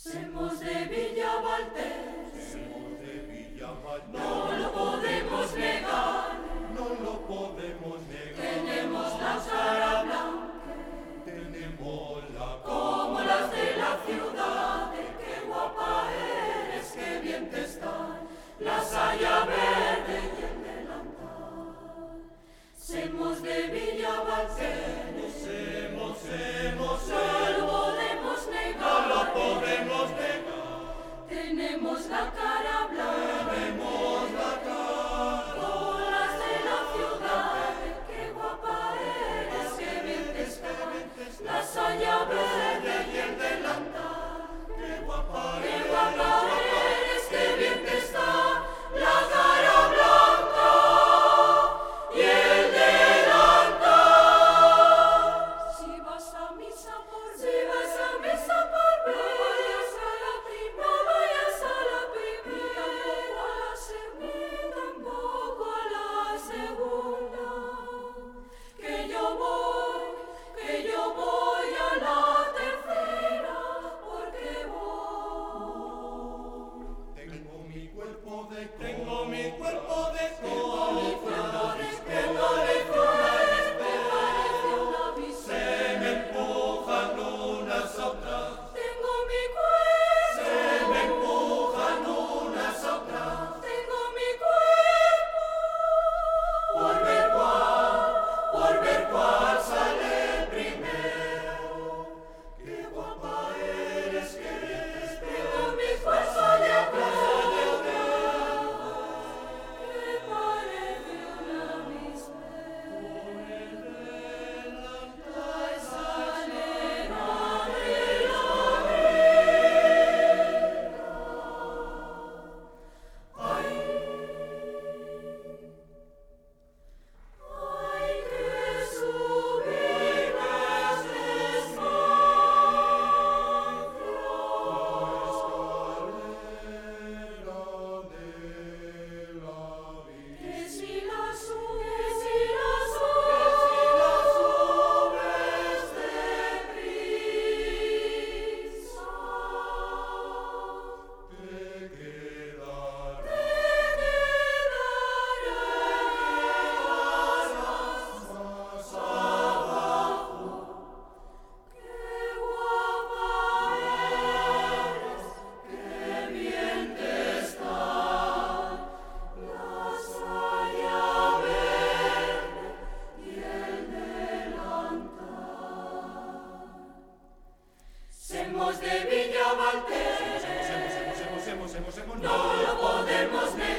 Semos de Villa Valtés, no lo podemos negar, no lo podemos negar. tenemos la cara blanca, Tenemos la como las de la ciudad, qué guapa eres, qué bien te está, la saya verde y el delantal. Semos de Villa Valtés, Semos, no lo podemos negar, no lo podemos negar. tenemos la cara blanca, Tenemos la cara, como las de la ciudad, qué guapa eres, qué bien te está, la saya verde y el delantal. qué guapa Qué guapa eres, qué bien te está, la cara blanca y el delantal. Si vas a misa por ver, no vayas a la primera, ni tampoco a la segunda, que yo voy a la tercera, porque voy. Tengo mi cuerpo de Tengo mi cuerpo de cobra, se me empujan unas a otras, tengo mi cuerpo, se me empujan unas a otras. tengo mi cuerpo, Por ver cuál sale primero. Qué guapa eres, qué bien te está. tengo mi cuerpo de acuerdo, que parece una mispera, la escalera de la vida. Ay, hay que subir las que si la subes deprisa, qué guapa eres, qué bien te está, la saya verde y el delantal. Semos de Villa Valtés, no lo podemos negar.